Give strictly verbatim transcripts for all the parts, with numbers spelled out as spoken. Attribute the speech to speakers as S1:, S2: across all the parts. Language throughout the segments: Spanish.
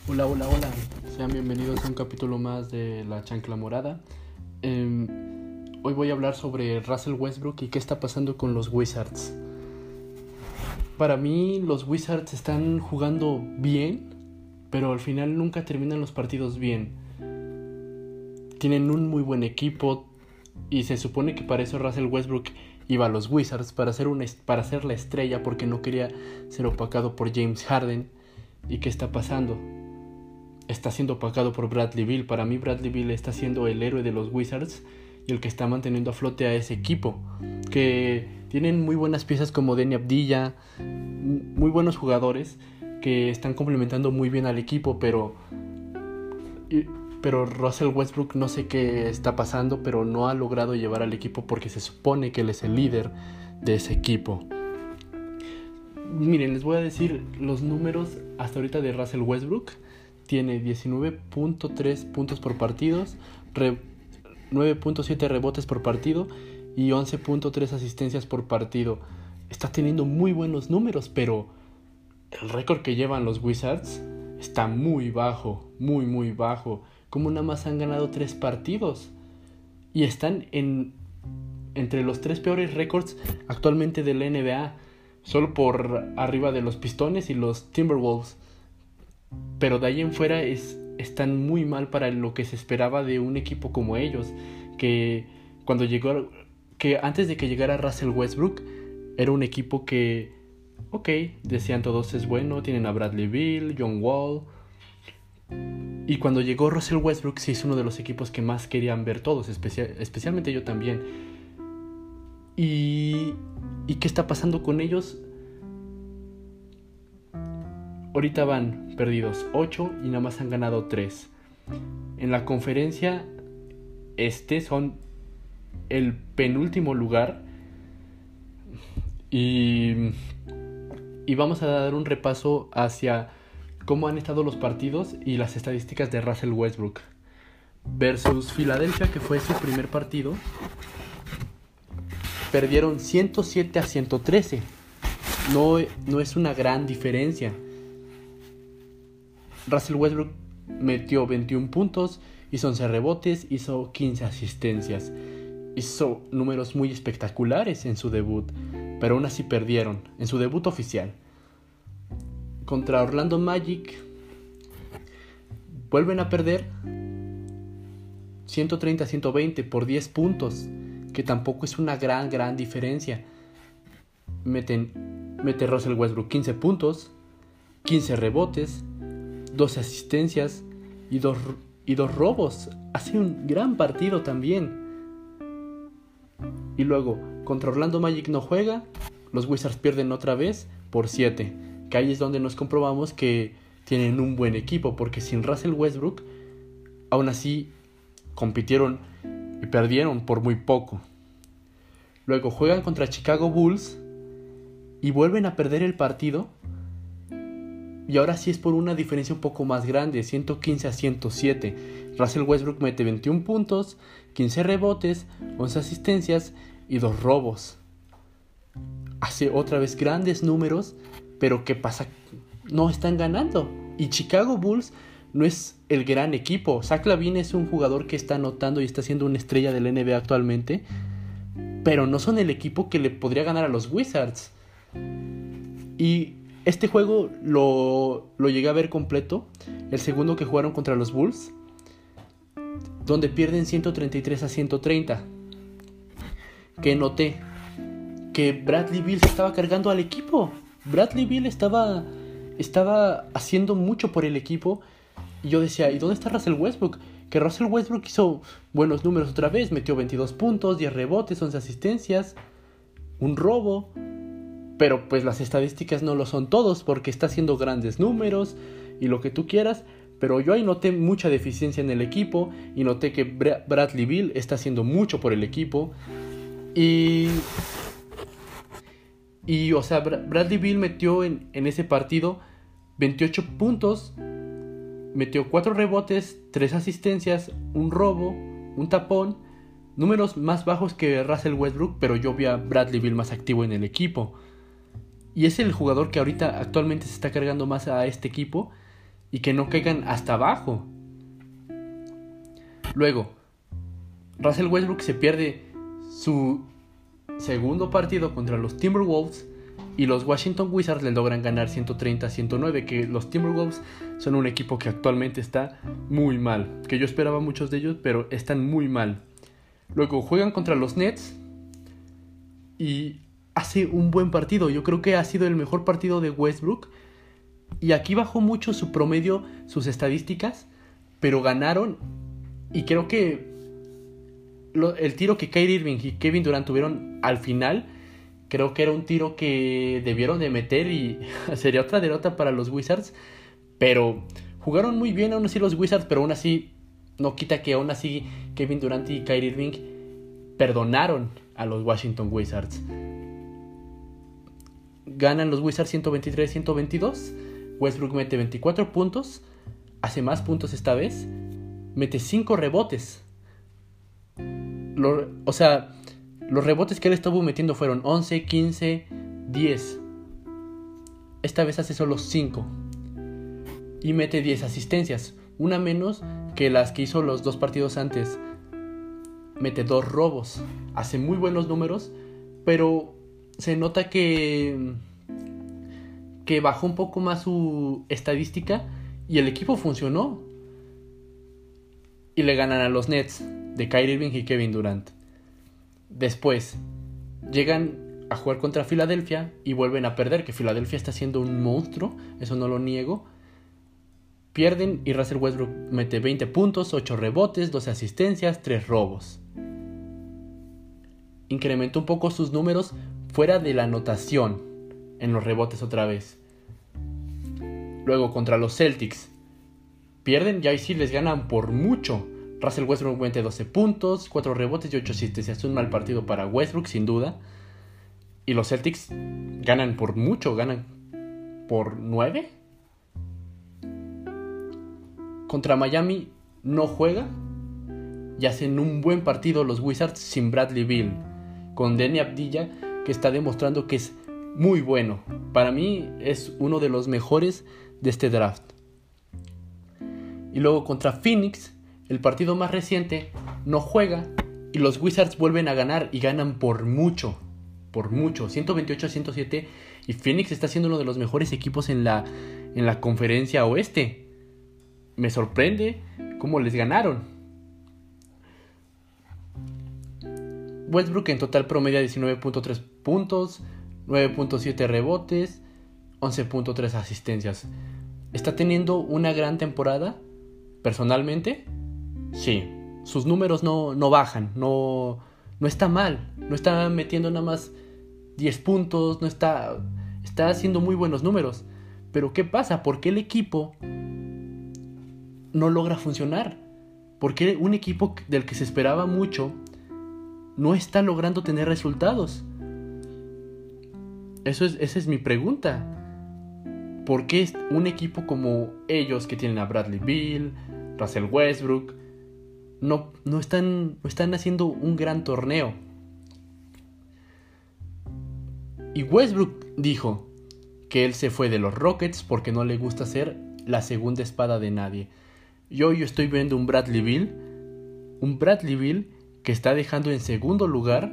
S1: Hola, hola, hola. Sean bienvenidos a un capítulo más de La Chancla Morada. Eh, hoy voy a hablar sobre Russell Westbrook y qué está pasando con los Wizards. Para mí, los Wizards están jugando bien, pero al final nunca terminan los partidos bien. Tienen un muy buen equipo y se supone que para eso Russell Westbrook iba a los Wizards, para ser, una, para ser la estrella, porque no quería ser opacado por James Harden. ¿Y qué está pasando? Está siendo opacado por Bradley Beal. Para mí Bradley Beal está siendo el héroe de los Wizards y el que está manteniendo a flote a ese equipo, que tienen muy buenas piezas como Deni Avdija, muy buenos jugadores que están complementando muy bien al equipo, pero pero Russell Westbrook no sé qué está pasando, pero no ha logrado llevar al equipo porque se supone que él es el líder de ese equipo. Miren, les voy a decir los números hasta ahorita de Russell Westbrook. Tiene diecinueve punto tres puntos por partido, re, nueve punto siete rebotes por partido y once punto tres asistencias por partido. Está teniendo muy buenos números, pero el récord que llevan los Wizards está muy bajo, muy muy bajo. Como nada más han ganado tres partidos y están en entre los tres peores récords actualmente de la N B A, solo por arriba de los Pistones y los Timberwolves. Pero de ahí en fuera es, están muy mal para lo que se esperaba de un equipo como ellos, que cuando llegó, que antes de que llegara Russell Westbrook era un equipo que, ok, decían todos es bueno, tienen a Bradley Beal, John Wall, y cuando llegó Russell Westbrook se hizo uno de los equipos que más querían ver todos, especial, especialmente yo también. Y, ¿Y qué está pasando con ellos? Ahorita van perdidos ocho y nada más han ganado tres. En la conferencia este son el penúltimo lugar. Y, y vamos a dar un repaso hacia cómo han estado los partidos y las estadísticas de Russell Westbrook. Versus Filadelfia, que fue su primer partido, perdieron ciento siete a ciento trece. No, no es una gran diferencia. Russell Westbrook metió veintiún puntos, hizo once rebotes, hizo quince asistencias. Hizo números muy espectaculares en su debut, pero aún así perdieron en su debut oficial. Contra Orlando Magic vuelven a perder ciento treinta a ciento veinte por diez puntos, que tampoco es una gran, gran diferencia. Meten, mete Russell Westbrook quince puntos, quince rebotes, doce asistencias y dos, y dos robos. Hace un gran partido también. Y luego, contra Orlando Magic no juega, los Wizards pierden otra vez por siete. Que ahí es donde nos comprobamos que tienen un buen equipo, porque sin Russell Westbrook, aún así compitieron y perdieron por muy poco. Luego juegan contra Chicago Bulls y vuelven a perder el partido. Y ahora sí es por una diferencia un poco más grande, ciento quince a ciento siete. Russell Westbrook mete veintiún puntos, quince rebotes, once asistencias y dos robos. Hace otra vez grandes números, pero ¿qué pasa? No están ganando. Y Chicago Bulls no es el gran equipo. Zach LaVine es un jugador que está anotando y está siendo una estrella de la N B A actualmente, pero no son el equipo que le podría ganar a los Wizards. Y este juego lo, lo llegué a ver completo, el segundo que jugaron contra los Bulls, donde pierden ciento treinta y tres a ciento treinta. Que noté que Bradley Beal se estaba cargando al equipo. Bradley Beal estaba, estaba haciendo mucho por el equipo. Y yo decía, ¿y dónde está Russell Westbrook? Que Russell Westbrook hizo buenos números otra vez, metió veintidós puntos, diez rebotes, once asistencias, un robo. Pero pues las estadísticas no lo son todos, porque está haciendo grandes números y lo que tú quieras. Pero yo ahí noté mucha deficiencia en el equipo y noté que Bra- Bradley Beal está haciendo mucho por el equipo. Y, y o sea, Bra- Bradley Beal metió en, en ese partido veintiocho puntos, metió cuatro rebotes, tres asistencias, un robo, un tapón. Números más bajos que Russell Westbrook, pero yo vi a Bradley Beal más activo en el equipo. Y es el jugador que ahorita actualmente se está cargando más a este equipo. y que no caigan hasta abajo. Luego, Russell Westbrook se pierde su segundo partido contra los Timberwolves y los Washington Wizards le logran ganar ciento treinta a ciento nueve, que los Timberwolves son un equipo que actualmente está muy mal, que yo esperaba muchos de ellos, pero están muy mal. Luego juegan contra los Nets y hace un buen partido. Yo creo que ha sido el mejor partido de Westbrook y aquí bajó mucho su promedio, sus estadísticas, pero ganaron. Y creo que lo, el tiro que Kyrie Irving y Kevin Durant tuvieron al final, creo que era un tiro que debieron de meter y sería otra derrota para los Wizards. Pero jugaron muy bien aún así los Wizards, pero aún así no quita que aún así Kevin Durant y Kyrie Irving perdonaron a los Washington Wizards. Ganan los Wizards ciento veintitrés a ciento veintidós. Westbrook mete veinticuatro puntos, hace más puntos esta vez, mete cinco rebotes. Lo, o sea, los rebotes que él estuvo metiendo fueron once, quince, diez. Esta vez hace solo cinco. Y mete diez asistencias, una menos que las que hizo los dos partidos antes. Mete dos robos, hace muy buenos números, pero se nota que, que bajó un poco más su estadística y el equipo funcionó. Y le ganan a los Nets de Kyrie Irving y Kevin Durant. Después llegan a jugar contra Filadelfia y vuelven a perder, que Filadelfia está siendo un monstruo, eso no lo niego. Pierden y Russell Westbrook mete veinte puntos, ocho rebotes, doce asistencias, tres robos. Incrementó un poco sus números fuera de la anotación en los rebotes otra vez. Luego contra los Celtics pierden y ahí sí les ganan por mucho. Russell Westbrook mete doce puntos, cuatro rebotes y ocho asistencias. Es un mal partido para Westbrook sin duda. Y los Celtics ganan por mucho, ganan por nueve. Contra Miami no juega y hacen un buen partido los Wizards sin Bradley Beal, con Deni Avdija, que está demostrando que es muy bueno. Para mí es uno de los mejores de este draft. Y luego contra Phoenix, el partido más reciente, no juega y los Wizards vuelven a ganar y ganan por mucho, por mucho, ciento veintiocho a ciento siete, y Phoenix está siendo uno de los mejores equipos en la, en la conferencia oeste. Me sorprende cómo les ganaron. Westbrook en total promedia diecinueve punto tres puntos, nueve punto siete rebotes, once punto tres asistencias. ¿Está teniendo una gran temporada? Personalmente, sí. Sus números no, no bajan, no, no está mal. No está metiendo nada más diez puntos, no está, está haciendo muy buenos números. Pero ¿qué pasa? ¿Por qué el equipo no logra funcionar? ¿Por qué un equipo del que se esperaba mucho no está logrando tener resultados? Eso es, esa es mi pregunta. ¿Por qué un equipo como ellos, que tienen a Bradley Beal, Russell Westbrook, no, no, están, no están haciendo un gran torneo? Y Westbrook dijo que él se fue de los Rockets porque no le gusta ser la segunda espada de nadie. Yo, yo estoy viendo un Bradley Beal, un Bradley Beal que está dejando en segundo lugar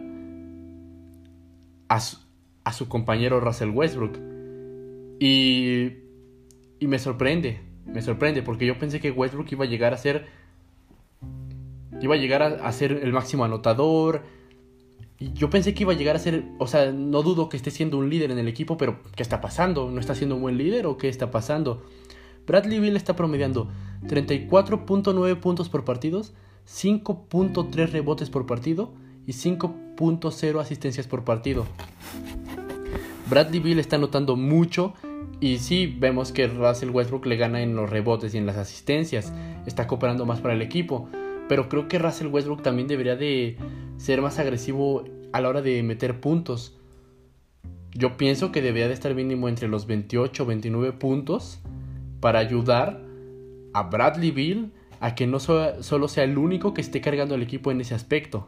S1: a su, a su compañero Russell Westbrook. Y, y me sorprende, me sorprende porque yo pensé que Westbrook iba a llegar a ser, iba a llegar a, a ser el máximo anotador. Y yo pensé que iba a llegar a ser, o sea, no dudo que esté siendo un líder en el equipo, pero ¿qué está pasando? ¿No está siendo un buen líder o qué está pasando? Bradley Beal está promediando treinta y cuatro punto nueve puntos por partido, cinco punto tres rebotes por partido y cinco punto cero asistencias por partido. Bradley Beal está anotando mucho y sí vemos que Russell Westbrook le gana en los rebotes y en las asistencias. Está cooperando más para el equipo, pero creo que Russell Westbrook también debería de ser más agresivo a la hora de meter puntos. Yo pienso que debería de estar mínimo entre los veintiocho o veintinueve puntos para ayudar a Bradley Beal a que no so- solo sea el único que esté cargando al equipo en ese aspecto.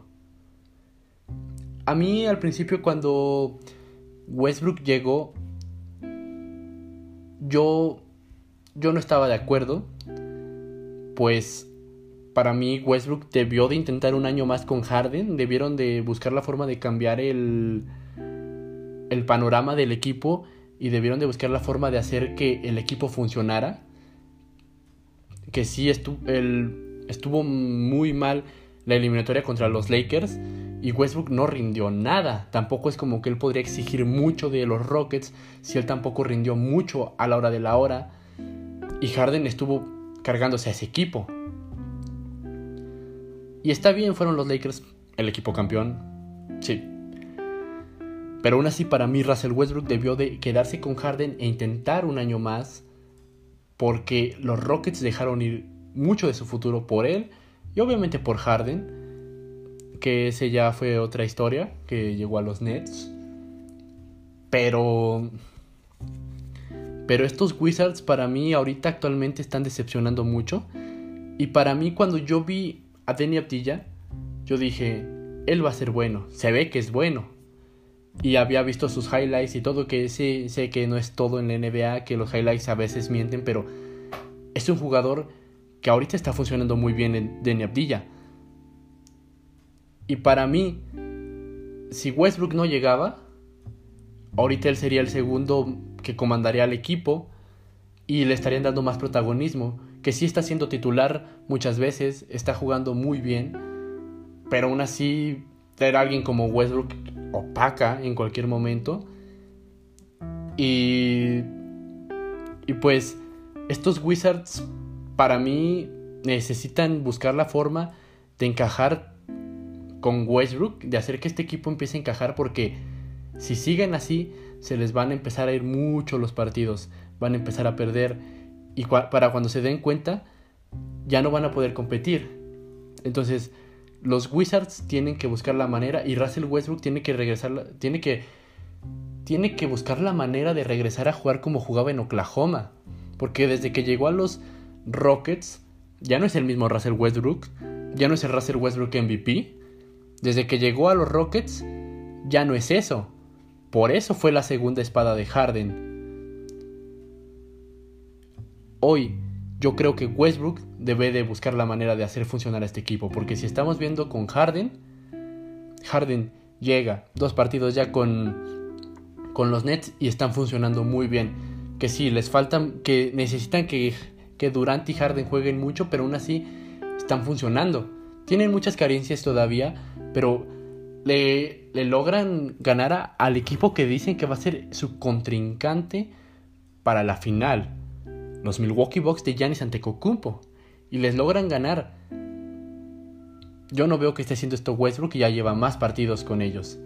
S1: A mí al principio, cuando Westbrook llegó, yo yo no estaba de acuerdo, pues para mí Westbrook debió de intentar un año más con Harden, debieron de buscar la forma de cambiar el, el panorama del equipo y debieron de buscar la forma de hacer que el equipo funcionara. Que sí estuvo, el, estuvo muy mal la eliminatoria contra los Lakers y Westbrook no rindió nada. Tampoco es como que él podría exigir mucho de los Rockets si él tampoco rindió mucho a la hora de la hora. Y Harden estuvo cargándose a ese equipo. Y está bien, fueron los Lakers el equipo campeón. Sí. Pero aún así para mí Russell Westbrook debió de quedarse con Harden e intentar un año más. Porque los Rockets dejaron ir mucho de su futuro por él. Y obviamente por Harden. Que ese ya fue otra historia. Que llegó a los Nets. Pero... Pero estos Wizards para mí ahorita actualmente están decepcionando mucho. Y para mí cuando yo vi a Deni Avdija, yo dije, él va a ser bueno. Se ve que es bueno. Y había visto sus highlights y todo, que sé, sé que no es todo en la N B A, que los highlights a veces mienten, pero es un jugador que ahorita está funcionando muy bien en Deni Avdija. Y para mí, si Westbrook no llegaba, ahorita él sería el segundo que comandaría al equipo y le estarían dando más protagonismo, que sí está siendo titular muchas veces, está jugando muy bien, pero aún así traer a alguien como Westbrook opaca en cualquier momento. Y, y pues estos Wizards para mí necesitan buscar la forma de encajar con Westbrook, de hacer que este equipo empiece a encajar, porque si siguen así se les van a empezar a ir mucho los partidos, van a empezar a perder y cu- para cuando se den cuenta ya no van a poder competir. Entonces los Wizards tienen que buscar la manera y Russell Westbrook tiene que regresar, tiene que, tiene que buscar la manera de regresar a jugar como jugaba en Oklahoma. Porque desde que llegó a los Rockets ya no es el mismo Russell Westbrook, ya no es el Russell Westbrook M V P. Desde que llegó a los Rockets ya no es eso. Por eso fue la segunda espada de Harden. Hoy yo creo que Westbrook debe de buscar la manera de hacer funcionar a este equipo. Porque si estamos viendo con Harden, Harden llega dos partidos ya con, con los Nets y están funcionando muy bien. Que sí, les faltan, que necesitan que, que Durant y Harden jueguen mucho, pero aún así están funcionando. Tienen muchas carencias todavía, pero le, le logran ganar a, al equipo que dicen que va a ser su contrincante para la final. Los Milwaukee Bucks de Giannis Antetokounmpo, y les logran ganar. Yo no veo que esté haciendo esto Westbrook, y ya lleva más partidos con ellos.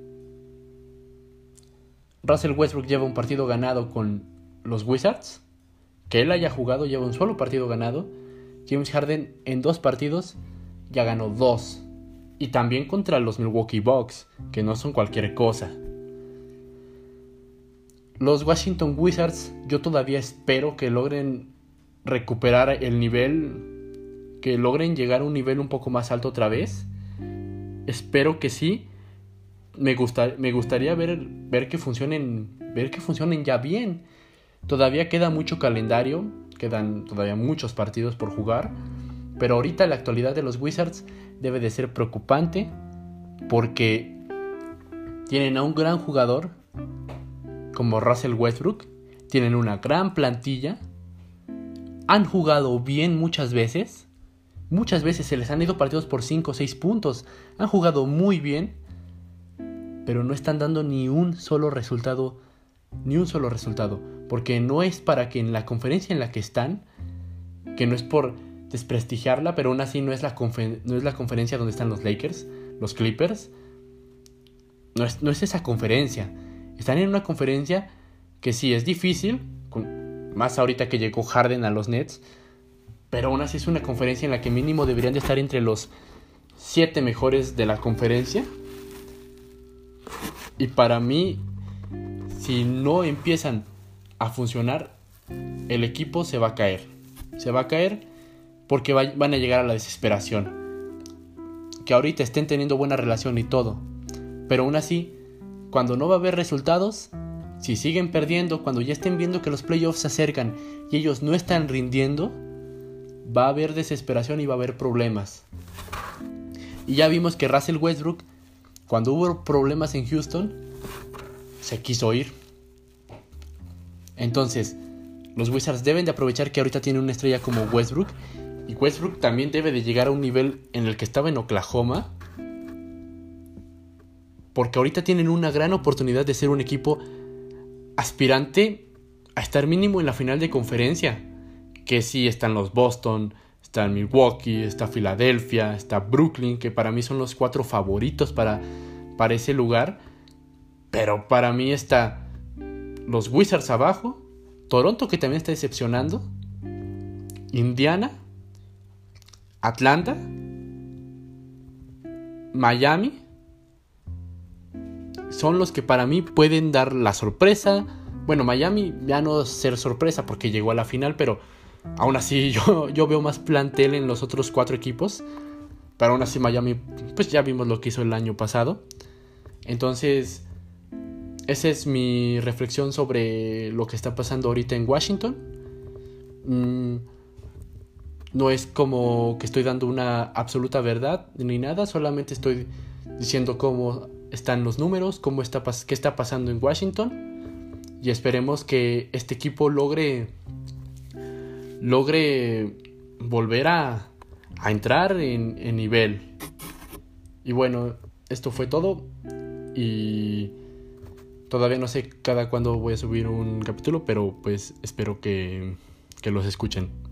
S1: Russell Westbrook lleva un partido ganado con los Wizards. Que él haya jugado, lleva un solo partido ganado. James Harden en dos partidos ya ganó dos. Y también contra los Milwaukee Bucks, que no son cualquier cosa. Los Washington Wizards, yo todavía espero que logren recuperar el nivel, que logren llegar a un nivel un poco más alto otra vez. Espero que sí. Me gusta, me gustaría ver, ver que funcionen, ver que funcionen ya bien. Todavía queda mucho calendario, quedan todavía muchos partidos por jugar, pero ahorita la actualidad de los Wizards debe de ser preocupante porque tienen a un gran jugador como Russell Westbrook, tienen una gran plantilla, han jugado bien muchas veces, muchas veces se les han ido partidos por cinco o seis puntos, han jugado muy bien, pero no están dando ni un solo resultado, ni un solo resultado, porque no es para que en la conferencia en la que están, que no es por desprestigiarla, pero aún así no es la, confer- no es la conferencia donde están los Lakers, los Clippers, no es, no es esa conferencia. Están en una conferencia que sí es difícil, con, más ahorita que llegó Harden a los Nets, pero aún así es una conferencia en la que mínimo deberían de estar entre los siete mejores de la conferencia. Y para mí, si no empiezan a funcionar, el equipo se va a caer. Se va a caer porque va, van a llegar a la desesperación. Que ahorita estén teniendo buena relación y todo, pero aún así, cuando no va a haber resultados, Si siguen perdiendo, cuando ya estén viendo que los playoffs se acercan y ellos no están rindiendo, va a haber desesperación y va a haber problemas. Y ya vimos que Russell Westbrook, cuando hubo problemas en Houston, se quiso ir. Entonces, los Wizards deben de aprovechar que ahorita tienen una estrella como Westbrook. Y Westbrook también debe de llegar a un nivel en el que estaba en Oklahoma, porque ahorita tienen una gran oportunidad de ser un equipo aspirante a estar mínimo en la final de conferencia. Que sí, están los Boston, está Milwaukee, está Filadelfia, está Brooklyn, que para mí son los cuatro favoritos para, para ese lugar. Pero para mí está los Wizards abajo, Toronto, que también está decepcionando, Indiana, Atlanta, Miami. Son los que para mí pueden dar la sorpresa. Bueno, Miami ya no ser sorpresa porque llegó a la final, pero aún así yo, yo veo más plantel en los otros cuatro equipos. Pero aún así Miami, pues ya vimos lo que hizo el año pasado. Entonces, esa es mi reflexión sobre lo que está pasando ahorita en Washington. Mm, no es como que estoy dando una absoluta verdad ni nada, solamente estoy diciendo cómo están los números, cómo está, qué está pasando en Washington, y esperemos que este equipo logre logre volver a, a entrar en, en nivel. Y bueno, esto fue todo, y todavía no sé cada cuándo voy a subir un capítulo, pero pues espero que, que los escuchen.